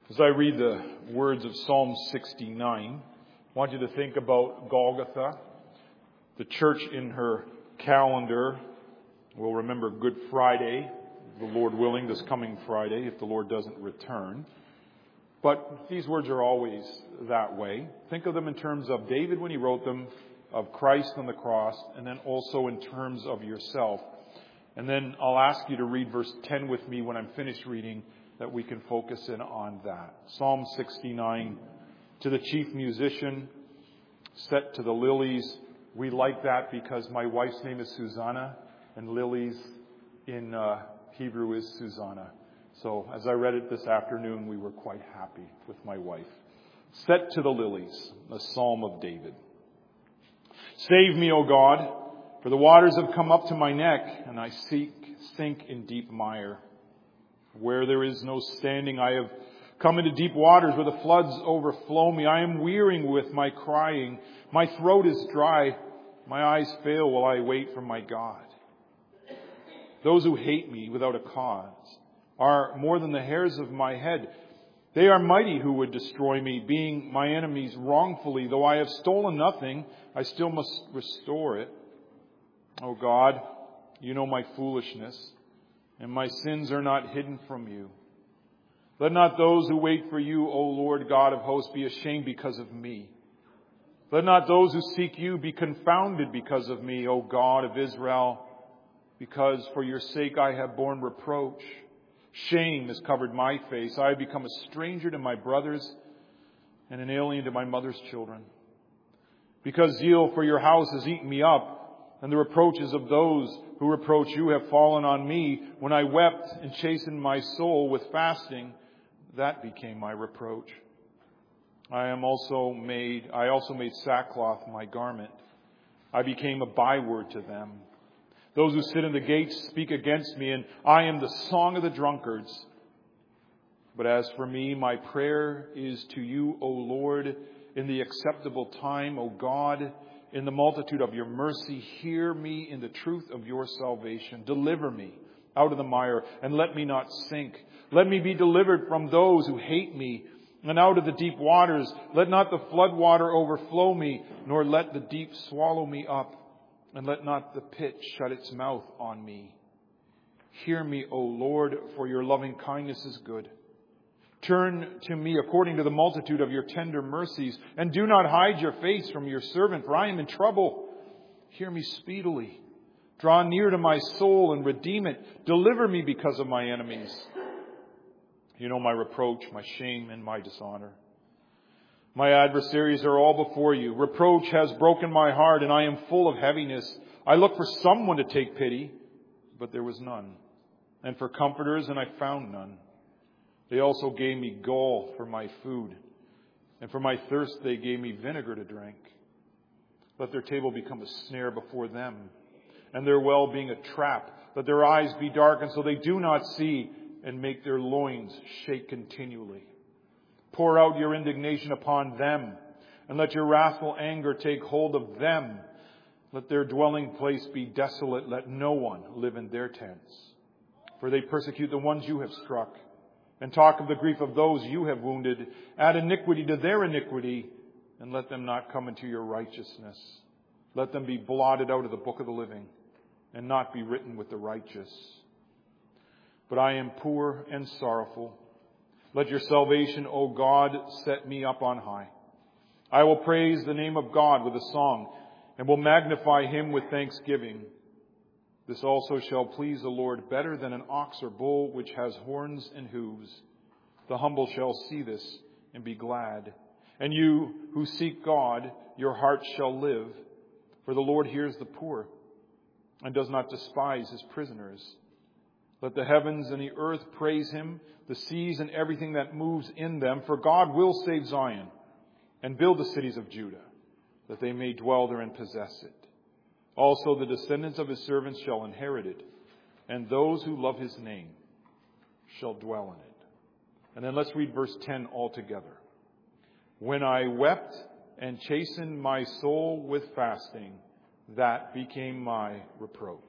As I read the words of Psalm 69, I want you to think about Golgotha. The church in her calendar will remember Good Friday, the Lord willing, this coming Friday, if the Lord doesn't return. But these words are always that way. Think of them in terms of David when he wrote them, of Christ on the cross, and then also in terms of yourself. And then I'll ask you to read verse 10 with me when I'm finished reading, that we can focus in on that. Psalm 69, to the chief musician, set to the lilies. We like that because my wife's name is Susanna, and lilies in Hebrew is Susanna. So as I read it this afternoon, we were quite happy with my wife. Set to the lilies, a psalm of David. Save me, O God, for the waters have come up to my neck, and I sink in deep mire. Where there is no standing, I have come into deep waters where the floods overflow me. I am wearying with my crying. My throat is dry. My eyes fail while I wait for my God. Those who hate me without a cause are more than the hairs of my head. They are mighty who would destroy me, being my enemies wrongfully. Though I have stolen nothing, I still must restore it. O God, you know my foolishness, and my sins are not hidden from you. Let not those who wait for you, O Lord God of hosts, be ashamed because of me. Let not those who seek you be confounded because of me, O God of Israel, because for your sake I have borne reproach. Shame has covered my face. I have become a stranger to my brothers and an alien to my mother's children. Because zeal for your house has eaten me up, and the reproaches of those who reproach you have fallen on me. When I wept and chastened my soul with fasting, that became my reproach. I also made sackcloth my garment. I became a byword to them. Those who sit in the gates speak against me, and I am the song of the drunkards. But as for me, my prayer is to you, O Lord, in the acceptable time, O God, in the multitude of your mercy. Hear me in the truth of your salvation. Deliver me out of the mire, and let me not sink. Let me be delivered from those who hate me, and out of the deep waters. Let not the flood water overflow me, nor let the deep swallow me up. And let not the pit shut its mouth on me. Hear me, O Lord, for your loving kindness is good. Turn to me according to the multitude of your tender mercies, and do not hide your face from your servant, for I am in trouble. Hear me speedily. Draw near to my soul and redeem it. Deliver me because of my enemies. You know my reproach, my shame, and my dishonor. My adversaries are all before you. Reproach has broken my heart, and I am full of heaviness. I looked for someone to take pity, but there was none. And for comforters, and I found none. They also gave me gall for my food, and for my thirst they gave me vinegar to drink. Let their table become a snare before them, and their well being a trap. Let their eyes be darkened so they do not see, and make their loins shake continually. Pour out your indignation upon them, and let your wrathful anger take hold of them. Let their dwelling place be desolate. Let no one live in their tents. For they persecute the ones you have struck, and talk of the grief of those you have wounded. Add iniquity to their iniquity, and let them not come into your righteousness. Let them be blotted out of the book of the living, and not be written with the righteous. But I am poor and sorrowful. Let your salvation, O God, set me up on high. I will praise the name of God with a song, and will magnify him with thanksgiving. This also shall please the Lord better than an ox or bull which has horns and hooves. The humble shall see this and be glad. And you who seek God, your heart shall live. For the Lord hears the poor, and does not despise his prisoners. Let the heavens and the earth praise him, the seas and everything that moves in them. For God will save Zion and build the cities of Judah, that they may dwell there and possess it. Also the descendants of his servants shall inherit it, and those who love his name shall dwell in it. And then let's read verse 10 altogether. When I wept and chastened my soul with fasting, that became my reproach.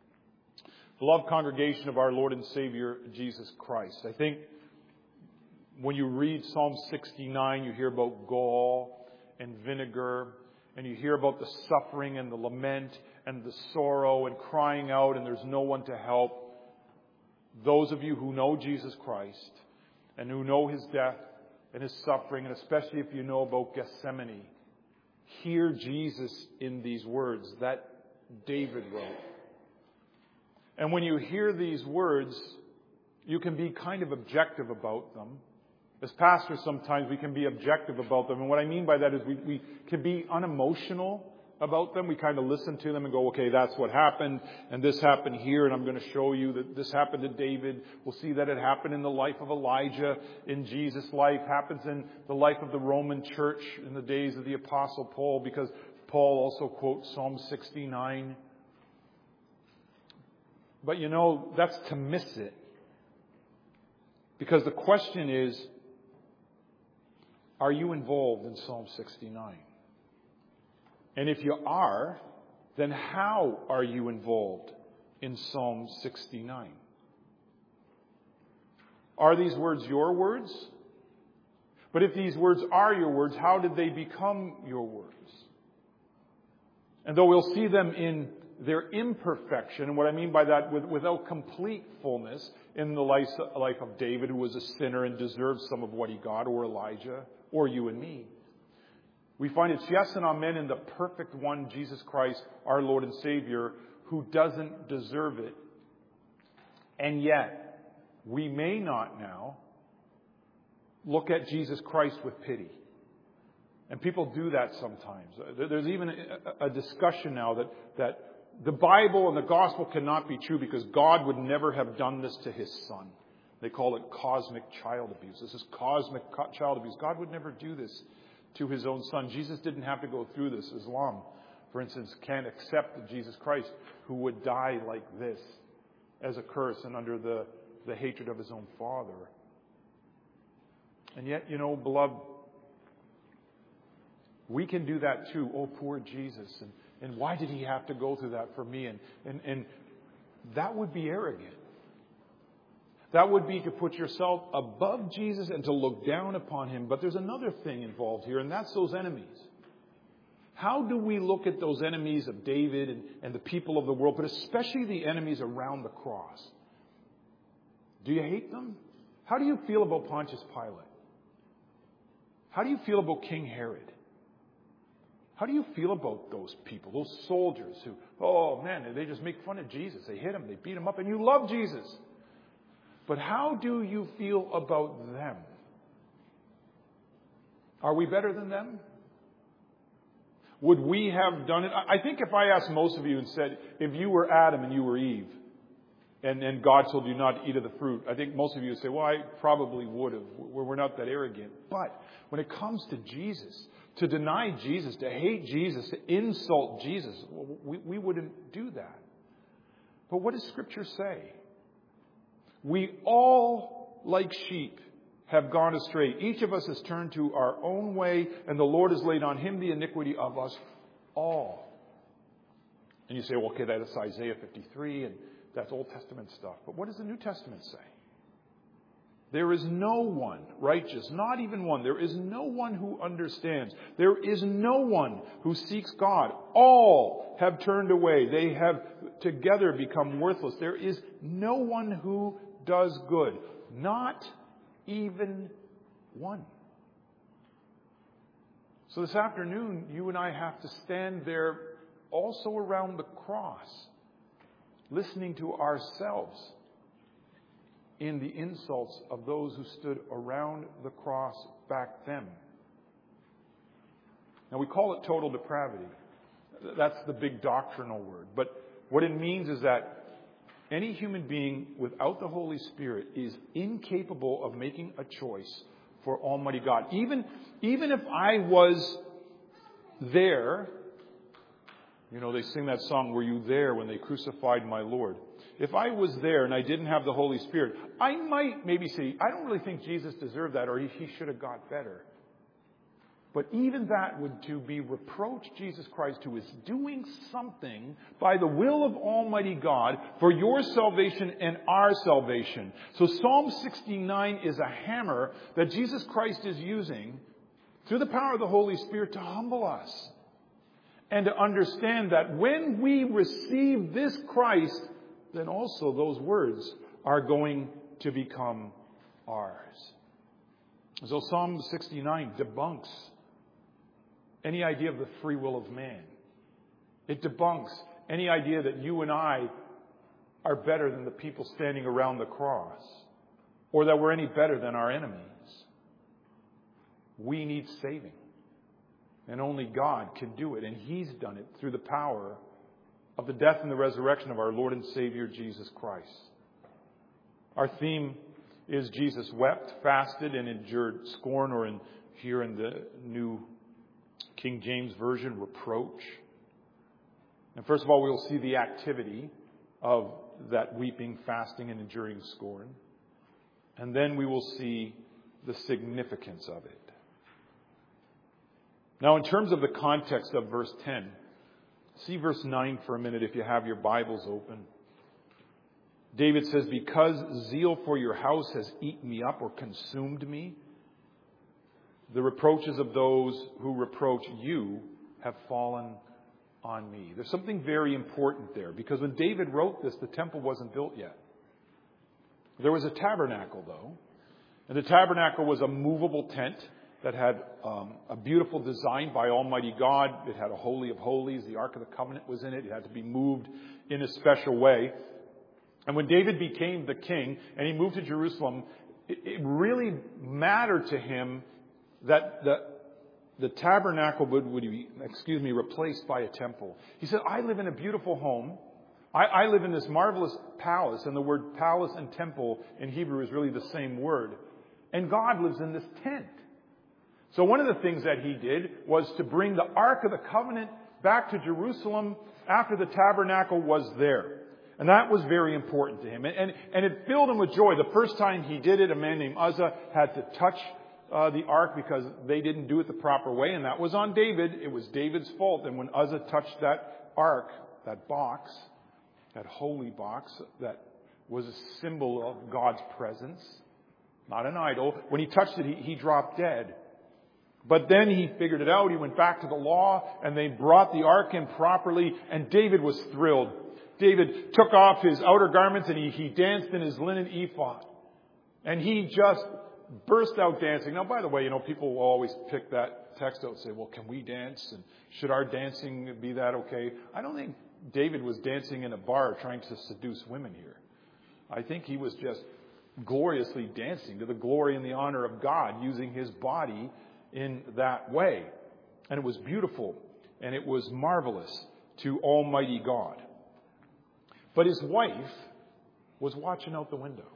Beloved congregation of our Lord and Savior, Jesus Christ, I think When you read Psalm 69, you hear about gall and vinegar, and you hear about the suffering and the lament and the sorrow and crying out, and there's no one to help. Those of you who know Jesus Christ and who know His death and His suffering, and especially if you know about Gethsemane, hear Jesus in these words that David wrote. And when you hear these words, you can be kind of objective about them. As pastors, sometimes we can be objective about them. And what I mean by that is we can be unemotional about them. We kind of listen to them and go, okay, that's what happened, and this happened here, and I'm going to show you that this happened to David. We'll see that it happened in the life of Elijah, in Jesus' life, happens in the life of the Roman church in the days of the Apostle Paul, because Paul also quotes Psalm 69. But you know, that's to miss it. Because the question is, are you involved in Psalm 69? And if you are, then how are you involved in Psalm 69? Are these words your words? But if these words are your words, how did they become your words? And though we'll see them in their imperfection, and what I mean by that, without complete fullness, in the life of David, who was a sinner and deserved some of what he got, or Elijah, or you and me, we find it's yes and amen in the perfect one, Jesus Christ, our Lord and Savior, who doesn't deserve it. And yet, we may not now look at Jesus Christ with pity. And people do that sometimes. There's even a discussion now that the Bible and the gospel cannot be true because God would never have done this to His Son. They call it cosmic child abuse. This is cosmic child abuse. God would never do this to His own Son. Jesus didn't have to go through this. Islam, for instance, can't accept Jesus Christ, who would die like this as a curse and under the hatred of His own Father. And yet, you know, beloved, we can do that too. Oh, poor Jesus. And why did He have to go through that for me? And that would be arrogant. That would be to put yourself above Jesus and to look down upon Him. But there's another thing involved here, and that's those enemies. How do we look at those enemies of David and the people of the world, but especially the enemies around the cross? Do you hate them? How do you feel about Pontius Pilate? How do you feel about King Herod? How do you feel about those people, those soldiers who, oh man, they just make fun of Jesus. They hit Him, they beat Him up, and you love Jesus. But how do you feel about them? Are we better than them? Would we have done it? I think if I asked most of you and said, if you were Adam and you were Eve, and God told you not to eat of the fruit, I think most of you would say, well, I probably would have. We're not that arrogant. But when it comes to Jesus, to deny Jesus, to hate Jesus, to insult Jesus, we wouldn't do that. But what does Scripture say? We all, like sheep, have gone astray. Each of us has turned to our own way, and the Lord has laid on Him the iniquity of us all. And you say, well, okay, that's Isaiah 53, and that's Old Testament stuff. But what does the New Testament say? There is no one righteous, not even one. There is no one who understands. There is no one who seeks God. All have turned away. They have together become worthless. There is no one who does good. Not even one. So this afternoon, you and I have to stand there also around the cross, listening to ourselves in the insults of those who stood around the cross back then. Now, we call it total depravity. That's the big doctrinal word. But what it means is that any human being without the Holy Spirit is incapable of making a choice for Almighty God. Even if I was there, you know, they sing that song, "Were you there when they crucified my Lord?" If I was there and I didn't have the Holy Spirit, I might maybe say, I don't really think Jesus deserved that, or he should have got better. But even that would to be reproach Jesus Christ, who is doing something by the will of Almighty God for your salvation and our salvation. So Psalm 69 is a hammer that Jesus Christ is using through the power of the Holy Spirit to humble us. And to understand that when we receive this Christ, then also those words are going to become ours. So Psalm 69 debunks any idea of the free will of man. It debunks any idea that you and I are better than the people standing around the cross, or that we're any better than our enemies. We need saving. And only God can do it. And He's done it through the power of the death and the resurrection of our Lord and Savior, Jesus Christ. Our theme is Jesus wept, fasted, and endured scorn, or here in the New King James Version, reproach. And first of all, we will see the activity of that weeping, fasting, and enduring scorn. And then we will see the significance of it. Now, in terms of the context of verse 10, see verse 9 for a minute if you have your Bibles open. David says, because zeal for your house has eaten me up or consumed me, the reproaches of those who reproach you have fallen on me. There's something very important there, because when David wrote this, the temple wasn't built yet. There was a tabernacle, though. And the tabernacle was a movable tent that had a beautiful design by Almighty God. It had a Holy of Holies. The Ark of the Covenant was in it. It had to be moved in a special way. And when David became the king and he moved to Jerusalem, it really mattered to him that the tabernacle would be, replaced by a temple. He said, I live in a beautiful home. I live in this marvelous palace. And the word palace and temple in Hebrew is really the same word. And God lives in this tent. So one of the things that he did was to bring the Ark of the Covenant back to Jerusalem after the tabernacle was there. And that was very important to him. And it filled him with joy. The first time he did it, a man named Uzzah had to touch the Ark because they didn't do it the proper way. And that was on David. It was David's fault. And when Uzzah touched that Ark, that box, that holy box that was a symbol of God's presence, not an idol, when he touched it, he dropped dead. But then he figured it out. He went back to the law, and they brought the ark in properly, and David was thrilled. David took off his outer garments, and he danced in his linen ephod. And he just burst out dancing. Now, by the way, people will always pick that text out and say, well, can we dance? And should our dancing be that okay? I don't think David was dancing in a bar trying to seduce women here. I think he was just gloriously dancing to the glory and the honor of God, using his body in that way. And it was beautiful and it was marvelous to Almighty God. But his wife was watching out the window.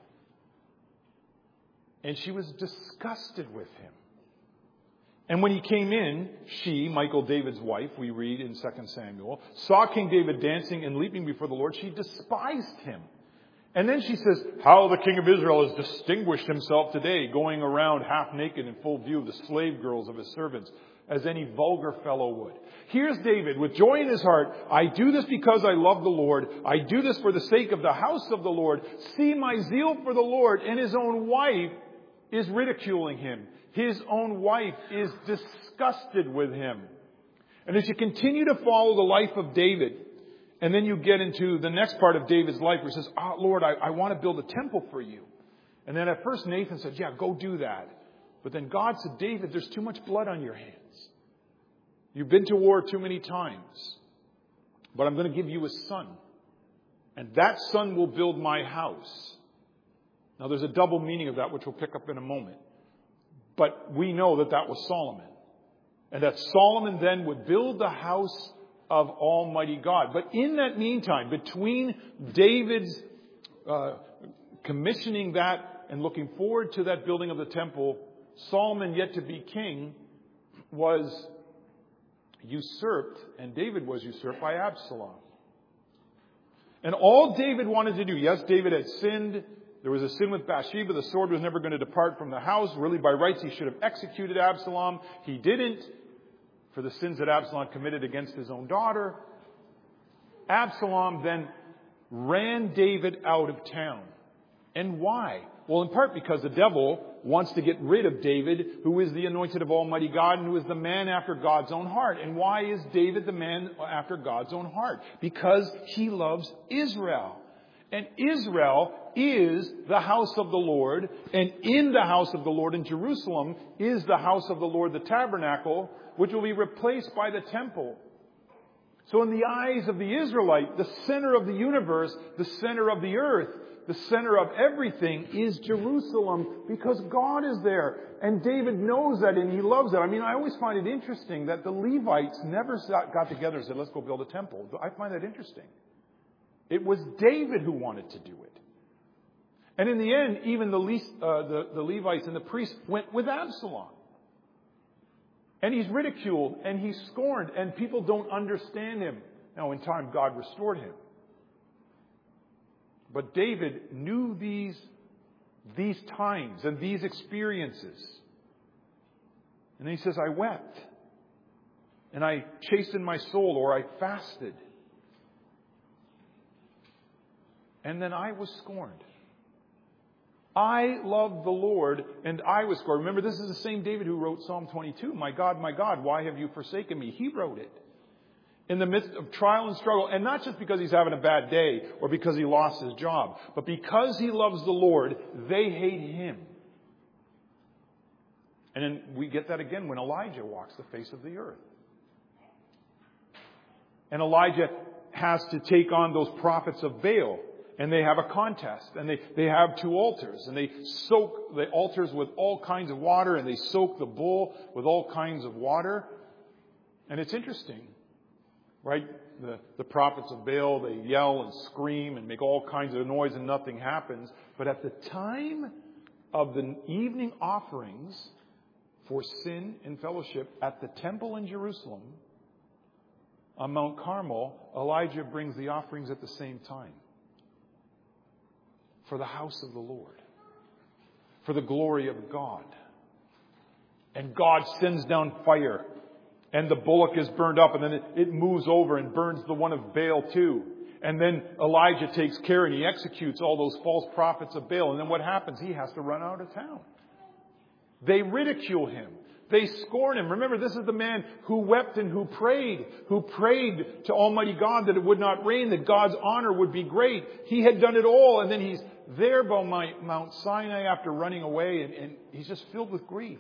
And she was disgusted with him. And when he came in, she, Michal, David's wife, we read in 2 Samuel, saw King David dancing and leaping before the Lord. She despised him. And then she says, how the king of Israel has distinguished himself today, going around half naked in full view of the slave girls of his servants, as any vulgar fellow would. Here's David with joy in his heart. I do this because I love the Lord. I do this for the sake of the house of the Lord. See my zeal for the Lord. And his own wife is ridiculing him. His own wife is disgusted with him. And as you continue to follow the life of David, and then you get into the next part of David's life where he says, Lord, I want to build a temple for you. And then at first Nathan said, yeah, go do that. But then God said, David, there's too much blood on your hands. You've been to war too many times. But I'm going to give you a son. And that son will build my house. Now there's a double meaning of that, which we'll pick up in a moment. But we know that that was Solomon. And that Solomon then would build the house of Almighty God. But in that meantime, between David's commissioning that and looking forward to that building of the temple, Solomon, yet to be king, was usurped, and David was usurped by Absalom. And all David wanted to do, yes, David had sinned, There was a sin with Bathsheba. The sword was never going to depart from the house. Really, by rights, he should have executed Absalom. He didn't, for the sins that Absalom committed against his own daughter. Absalom then ran David out of town. And why? Well, in part because the devil wants to get rid of David, who is the anointed of Almighty God and who is the man after God's own heart. And why is David the man after God's own heart? Because he loves Israel. And Israel is the house of the Lord. And in the house of the Lord in Jerusalem is the house of the Lord, the tabernacle, which will be replaced by the temple. So in the eyes of the Israelite, the center of the universe, the center of the earth, the center of everything is Jerusalem, because God is there. And David knows that and he loves it. I mean, I always find it interesting that the Levites never got together and said, let's go build a temple. I find that interesting. It was David who wanted to do it. And in the end, even the Levites and the priests went with Absalom. And he's ridiculed and he's scorned and people don't understand him. Now, in time, God restored him. But David knew these times and these experiences. And he says, I wept. And I chastened my soul, or I fasted. And then I was scorned. I loved the Lord, and I was scorned. Remember, this is the same David who wrote Psalm 22. My God, why have you forsaken me? He wrote it. In the midst of trial and struggle, and not just because he's having a bad day or because he lost his job, but because he loves the Lord, they hate him. And then we get that again when Elijah walks the face of the earth. And Elijah has to take on those prophets of Baal. And they have a contest. And they have two altars. And they soak the altars with all kinds of water. And they soak the bull with all kinds of water. And it's interesting. Right? The prophets of Baal, they yell and scream and make all kinds of noise and nothing happens. But at the time of the evening offerings for sin and fellowship at the temple in Jerusalem, on Mount Carmel, Elijah brings the offerings at the same time. For the house of the Lord. For the glory of God. And God sends down fire. And the bullock is burned up. And then it moves over and burns the one of Baal too. And then Elijah takes care and he executes all those false prophets of Baal. And then what happens? He has to run out of town. They ridicule him. They scorn him. Remember, this is the man who wept and who prayed to Almighty God that it would not rain, that God's honor would be great. He had done it all, and then he's there by Mount Sinai after running away, and he's just filled with grief.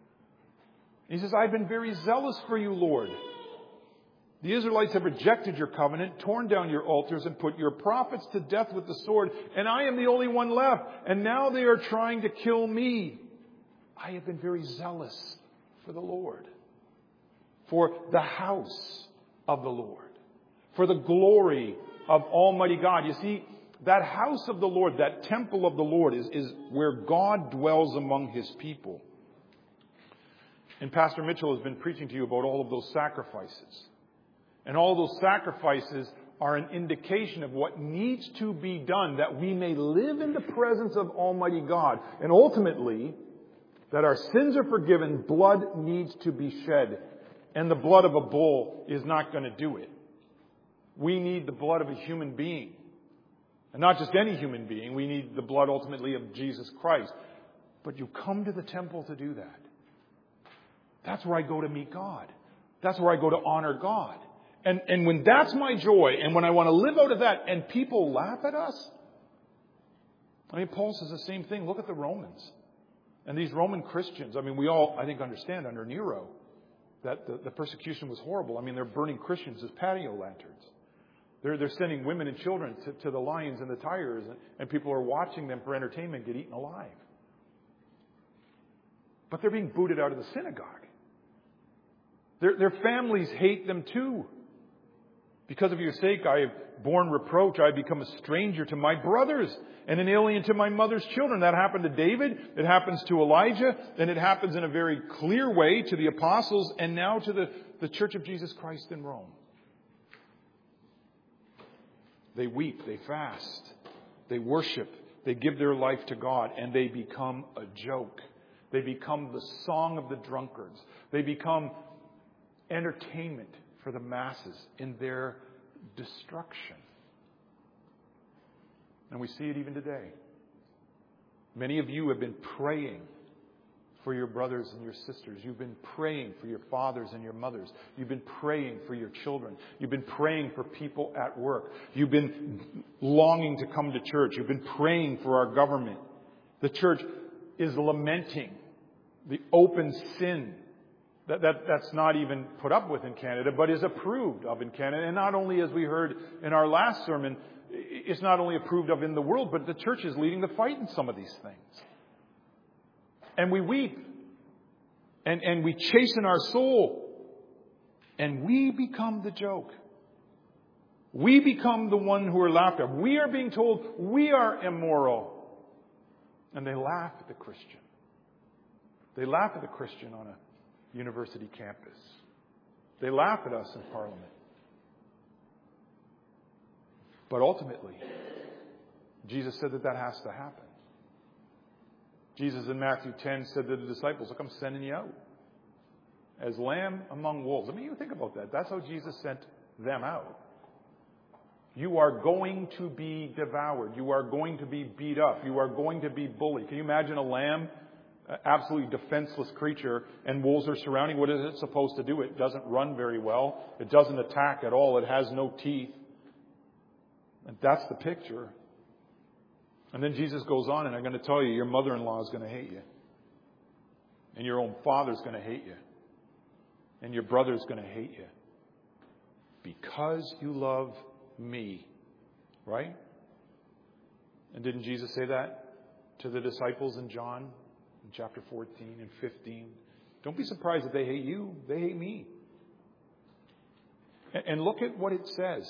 He says, I've been very zealous for you, Lord. The Israelites have rejected your covenant, torn down your altars, and put your prophets to death with the sword, and I am the only one left, and now they are trying to kill me. I have been very zealous for the Lord, for the house of the Lord, for the glory of Almighty God. You see, that house of the Lord, that temple of the Lord is where God dwells among his people. And Pastor Mitchell has been preaching to you about all of those sacrifices. And all those sacrifices are an indication of what needs to be done that we may live in the presence of Almighty God. And ultimately, that our sins are forgiven, blood needs to be shed. And the blood of a bull is not going to do it. We need the blood of a human being. And not just any human being. We need the blood ultimately of Jesus Christ. But you come to the temple to do that. That's where I go to meet God. That's where I go to honor God. And when that's my joy, and when I want to live out of that, and people laugh at us. I mean, Paul says the same thing. Look at the Romans. And these Roman Christians, I mean, we all, I think, understand under Nero that the persecution was horrible. I mean, they're burning Christians as patio lanterns. They're sending women and children to the lions and the tigers, and people are watching them for entertainment get eaten alive. But they're being booted out of the synagogue. Their families hate them too. Because of your sake, I have borne reproach. I have become a stranger to my brothers and an alien to my mother's children. That happened to David. It happens to Elijah. And it happens in a very clear way to the apostles and now to the Church of Jesus Christ in Rome. They weep. They fast. They worship. They give their life to God and they become a joke. They become the song of the drunkards. They become entertainment for the masses in their destruction. And we see it even today. Many of you have been praying for your brothers and your sisters. You've been praying for your fathers and your mothers. You've been praying for your children. You've been praying for people at work. You've been longing to come to church. You've been praying for our government. The church is lamenting the open sin that's not even put up with in Canada, but is approved of in Canada. And not only, as we heard in our last sermon, it's not only approved of in the world, but the church is leading the fight in some of these things. And we weep. And we chasten our soul. And we become the joke. We become the one who are laughed at. We are being told we are immoral. And they laugh at the Christian. They laugh at the Christian on a university campus. They laugh at us in Parliament. But ultimately, Jesus said that has to happen. Jesus in Matthew 10 said to the disciples, look, I'm sending you out as lamb among wolves. I mean, you think about that. That's how Jesus sent them out. You are going to be devoured. You are going to be beat up. You are going to be bullied. Can you imagine a lamb, absolutely defenseless creature, and wolves are surrounding? What is it supposed to do? It doesn't run very well. It doesn't attack at all. It has no teeth. And that's the picture. And then Jesus goes on, and I'm going to tell you, your mother-in-law is going to hate you. And your own father's going to hate you. And your brother's going to hate you. Because you love me. Right? And didn't Jesus say that to the disciples in John in chapter 14 and 15? Don't be surprised if they hate you. They hate me. And look at what it says.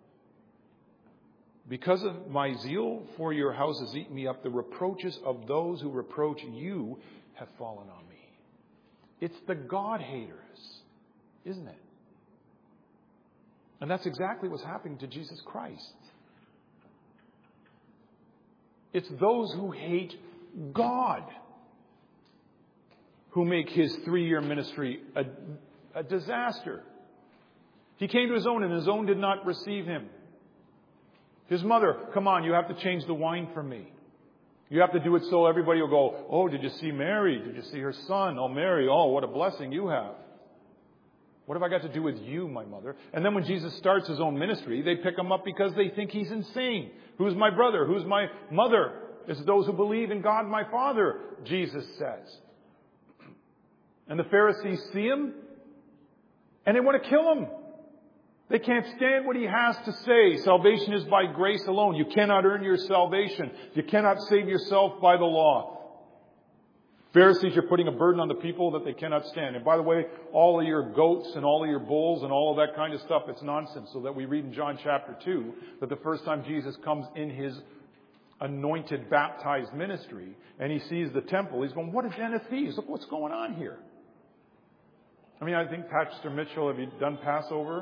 Because of my zeal for your house has eaten me up, the reproaches of those who reproach you have fallen on me. It's the God-haters, isn't it? And that's exactly what's happening to Jesus Christ. It's those who hate God who make his 3-year ministry a disaster. He came to his own, and his own did not receive him. His mother, come on, you have to change the wine for me. You have to do it so everybody will go, oh, did you see Mary? Did you see her son? Oh, Mary, oh, what a blessing you have. What have I got to do with you, my mother? And then when Jesus starts his own ministry, they pick him up because they think he's insane. Who's my brother? Who's my mother? It's those who believe in God, my Father, Jesus says. And the Pharisees see him, and they want to kill him. They can't stand what he has to say. Salvation is by grace alone. You cannot earn your salvation. You cannot save yourself by the law. Pharisees, you're putting a burden on the people that they cannot stand. And by the way, all of your goats and all of your bulls and all of that kind of stuff, it's nonsense. So that we read in John chapter 2 that the first time Jesus comes in his anointed, baptized ministry and he sees the temple, he's going, what a den of thieves. Look what's going on here. I mean, I think, Pastor Mitchell, have you done Passover?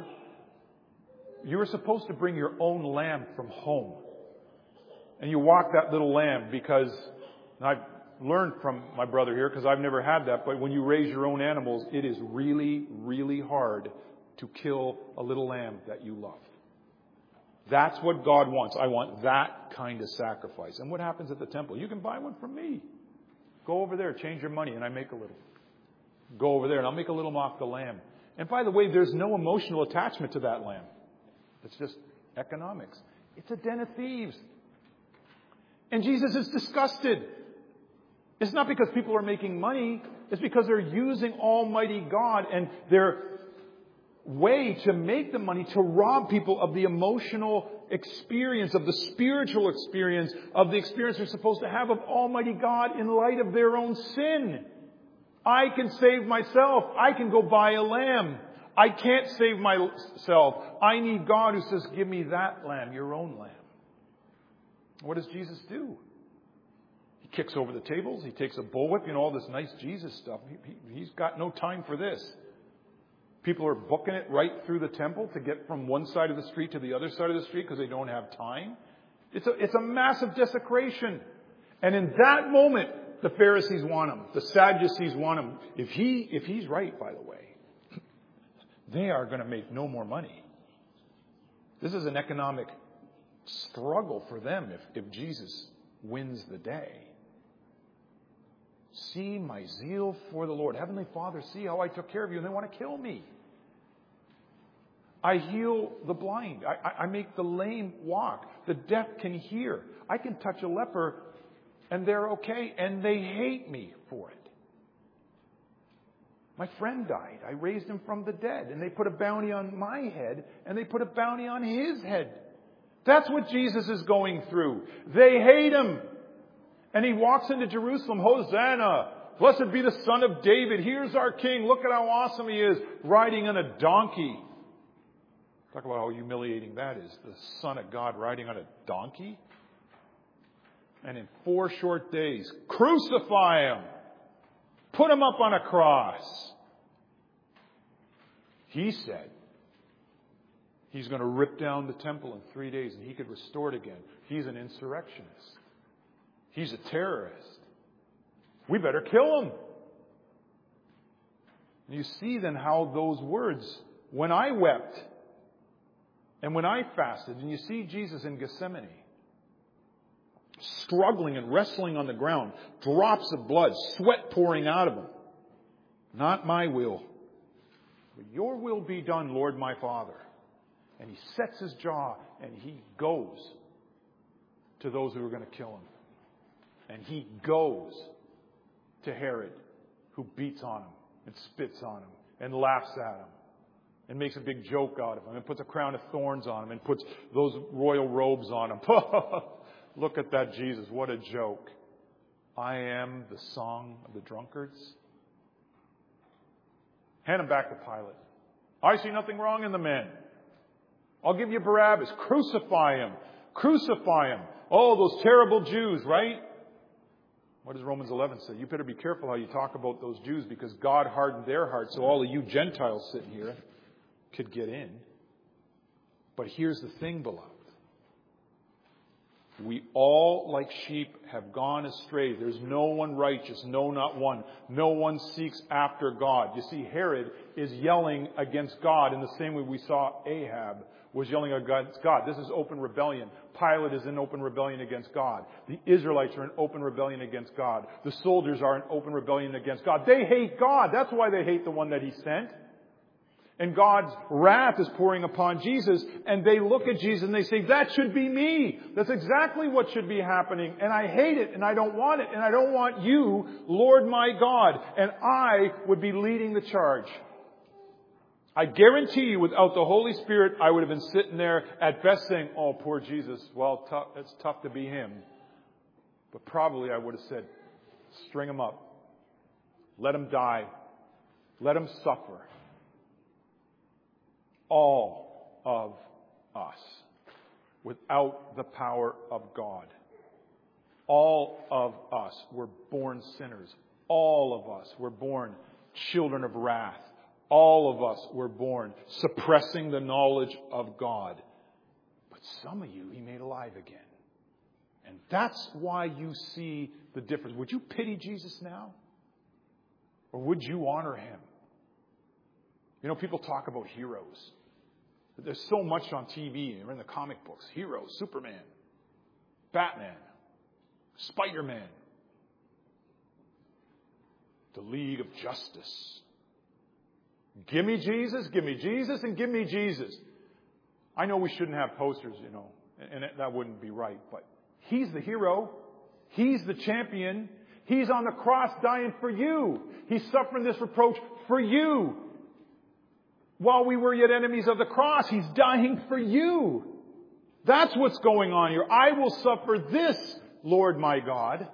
You were supposed to bring your own lamb from home. And you walk that little lamb because, and I've learned from my brother here because I've never had that, but when you raise your own animals, it is really, really hard to kill a little lamb that you love. That's what God wants. I want that kind of sacrifice. And what happens at the temple? You can buy one from me. Go over there, change your money, and I make a little. Go over there, and I'll make a little off the lamb. And by the way, there's no emotional attachment to that lamb. It's just economics. It's a den of thieves. And Jesus is disgusted. It's not because people are making money. It's because they're using Almighty God and their way to make the money to rob people of the emotional experience, of the spiritual experience, of the experience they're supposed to have of Almighty God in light of their own sin. I can save myself. I can go buy a lamb. I can't save myself. I need God who says, give me that lamb, your own lamb. What does Jesus do? He kicks over the tables. He takes a bullwhip, all this nice Jesus stuff. He's got no time for this. People are booking it right through the temple to get from one side of the street to the other side of the street because they don't have time. It's a massive desecration. And in that moment, the Pharisees want him. The Sadducees want him. If he's right, by the way, they are going to make no more money. This is an economic struggle for them if Jesus wins the day. See my zeal for the Lord. Heavenly Father, see how I took care of you, and they want to kill me. I heal the blind. I make the lame walk. The deaf can hear. I can touch a leper and they're okay, and they hate me for it. My friend died. I raised him from the dead, and they put a bounty on my head, and they put a bounty on his head. That's what Jesus is going through. They hate him. And he walks into Jerusalem, Hosanna, blessed be the Son of David. Here's our King. Look at how awesome he is, riding on a donkey. Talk about how humiliating that is. The Son of God riding on a donkey. And in 4 short days, crucify him. Put him up on a cross. He said he's going to rip down the temple in 3 days and he could restore it again. He's an insurrectionist. He's a terrorist. We better kill him. And you see then how those words, when I wept and when I fasted, and you see Jesus in Gethsemane, struggling and wrestling on the ground, drops of blood, sweat pouring out of him. Not my will, but your will be done, Lord my Father. And he sets his jaw and he goes to those who are going to kill him. And he goes to Herod, who beats on him and spits on him and laughs at him and makes a big joke out of him and puts a crown of thorns on him and puts those royal robes on him. Look at that Jesus. What a joke. I am the song of the drunkards. Hand him back to Pilate. I see nothing wrong in the man. I'll give you Barabbas. Crucify him. Crucify him. Oh, those terrible Jews, right? What does Romans 11 say? You better be careful how you talk about those Jews, because God hardened their hearts so all of you Gentiles sitting here could get in. But here's the thing, beloved. We all, like sheep, have gone astray. There's no one righteous, no, not one. No one seeks after God. You see, Herod is yelling against God in the same way we saw Ahab was yelling against God. This is open rebellion. Pilate is in open rebellion against God. The Israelites are in open rebellion against God. The soldiers are in open rebellion against God. They hate God. That's why they hate the one that he sent. And God's wrath is pouring upon Jesus, and they look at Jesus and they say, that should be me. That's exactly what should be happening. And I hate it, and I don't want it, and I don't want you, Lord my God. And I would be leading the charge. I guarantee you, without the Holy Spirit, I would have been sitting there at best saying, oh, poor Jesus. Well, it's tough to be him. But probably I would have said, string him up. Let him die. Let him suffer. All of us, without the power of God. All of us were born sinners. All of us were born children of wrath. All of us were born suppressing the knowledge of God. But some of you, he made alive again. And that's why you see the difference. Would you pity Jesus now? Or would you honor him? You know, people talk about heroes. There's so much on TV or in the comic books. Heroes, Superman, Batman, Spider-Man, the League of Justice. Give me Jesus, and give me Jesus. I know we shouldn't have posters, you know, and that wouldn't be right, but he's the hero. He's the champion. He's on the cross dying for you. He's suffering this reproach for you. While we were yet enemies of the cross, he's dying for you. That's what's going on here. I will suffer this, Lord my God.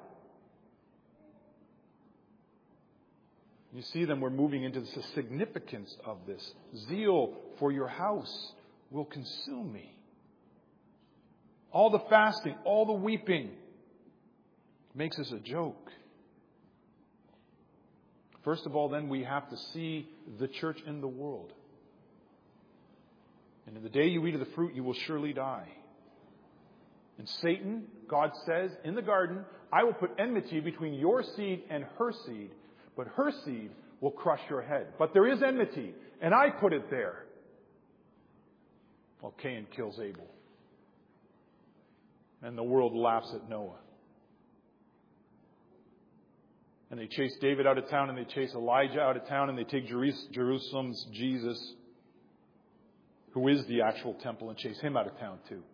You see, then we're moving into the significance of this. Zeal for your house will consume me. All the fasting, all the weeping makes us a joke. First of all, then, we have to see the church in the world. And in the day you eat of the fruit, you will surely die. And Satan, God says in the garden, I will put enmity between your seed and her seed, but her seed will crush your head. But there is enmity, and I put it there. Well, Cain kills Abel. And the world laughs at Noah. And they chase David out of town, and they chase Elijah out of town, and they take Jerusalem's Jesus, who is the actual temple, and chase him out of town too.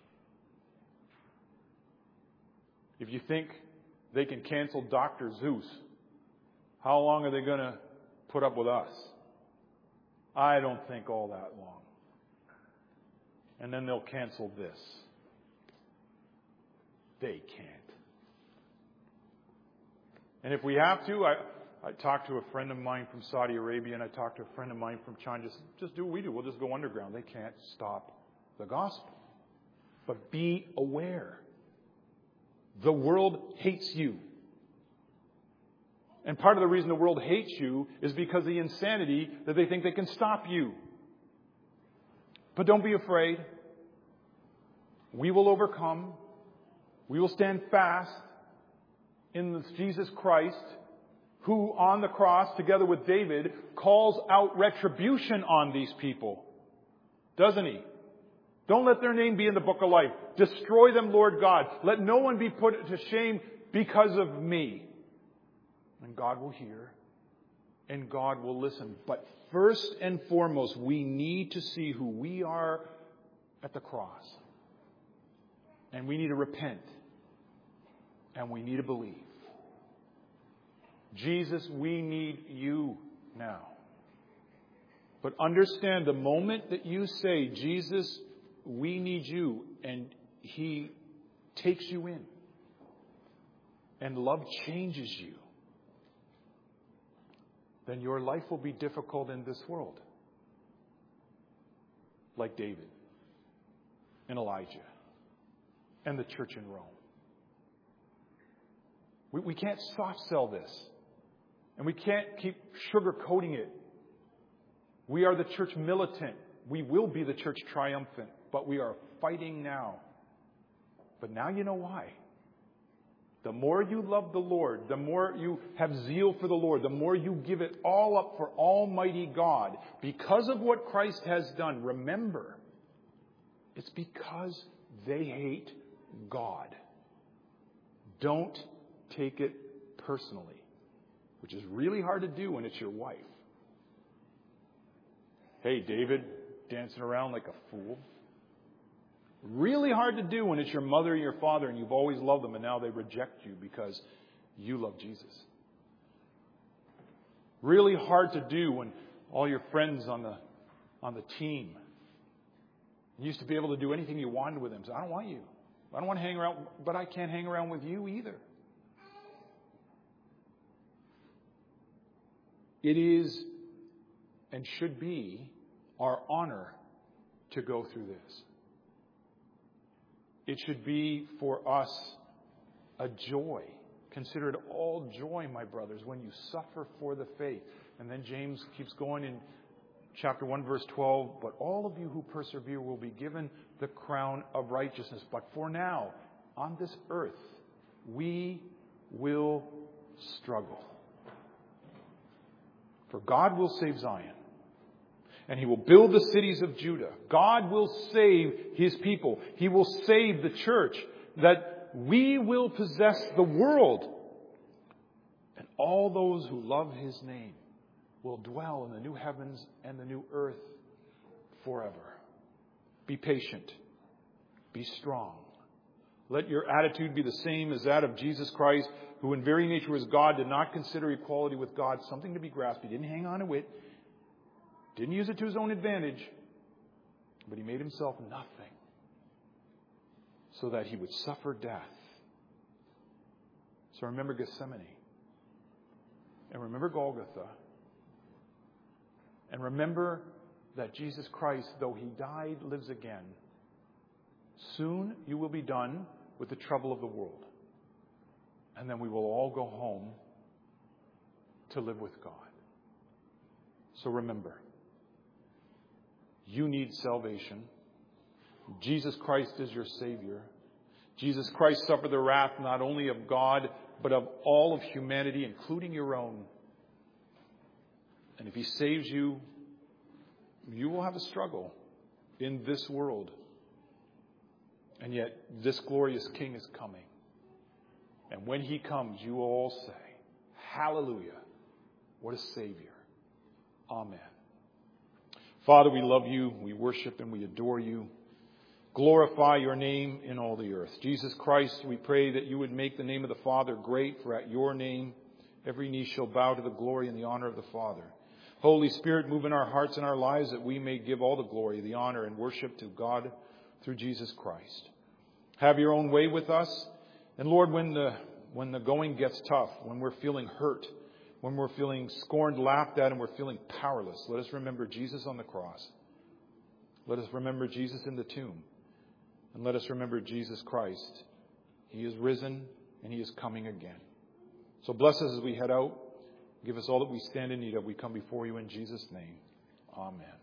If you think they can cancel Dr. Zeus, how long are they going to put up with us? I don't think all that long. And then they'll cancel this. They can't. And if we have to, I talked to a friend of mine from Saudi Arabia, and I talked to a friend of mine from China. Just do what we do. We'll just go underground. They can't stop the gospel. But be aware. The world hates you. And part of the reason the world hates you is because of the insanity that they think they can stop you. But don't be afraid. We will overcome. We will stand fast in Jesus Christ, who on the cross, together with David, calls out retribution on these people. Doesn't he? Don't let their name be in the book of life. Destroy them, Lord God. Let no one be put to shame because of me. And God will hear. And God will listen. But first and foremost, we need to see who we are at the cross. And we need to repent. And we need to believe. Jesus, we need you now. But understand, the moment that you say, Jesus, we need you, and He takes you in, and love changes you, then your life will be difficult in this world. Like David and Elijah and the church in Rome. We can't soft sell this. And we can't keep sugarcoating it. We are the church militant. We will be the church triumphant. But we are fighting now. But now you know why. The more you love the Lord, the more you have zeal for the Lord, the more you give it all up for Almighty God. Because of what Christ has done, remember, it's because they hate God. Don't take it personally, which is really hard to do when it's your wife. Hey, David, dancing around like a fool. Really hard to do when it's your mother or your father and you've always loved them and now they reject you because you love Jesus. Really hard to do when all your friends on the team, you used to be able to do anything you wanted with them. So I don't want you. I don't want to hang around, but I can't hang around with you either. It is and should be our honor to go through this. It should be for us a joy. Consider it all joy, my brothers, when you suffer for the faith. And then James keeps going in chapter 1, verse 12. But all of you who persevere will be given the crown of righteousness. But for now, on this earth, we will struggle. For God will save Zion, and He will build the cities of Judah. God will save His people. He will save the church, that we will possess the world. And all those who love His name will dwell in the new heavens and the new earth forever. Be patient. Be strong. Let your attitude be the same as that of Jesus Christ, who in very nature was God, did not consider equality with God something to be grasped. He didn't hang on to it. Didn't use it to His own advantage. But He made Himself nothing so that He would suffer death. So remember Gethsemane. And remember Golgotha. And remember that Jesus Christ, though He died, lives again. Soon you will be done with the trouble of the world. And then we will all go home to live with God. So remember, you need salvation. Jesus Christ is your Savior. Jesus Christ suffered the wrath not only of God, but of all of humanity, including your own. And if he saves you, you will have a struggle in this world. And yet, this glorious King is coming. And when he comes, you will all say, hallelujah, what a Savior. Amen. Father, we love you, we worship and we adore you. Glorify your name in all the earth. Jesus Christ, we pray that you would make the name of the Father great, for at your name every knee shall bow to the glory and the honor of the Father. Holy Spirit, move in our hearts and our lives that we may give all the glory, the honor, and worship to God through Jesus Christ. Have your own way with us. And Lord, when the going gets tough, when we're feeling hurt, when we're feeling scorned, laughed at, and we're feeling powerless, let us remember Jesus on the cross. Let us remember Jesus in the tomb. And let us remember Jesus Christ. He is risen and he is coming again. So bless us as we head out. Give us all that we stand in need of. We come before you in Jesus' name. Amen.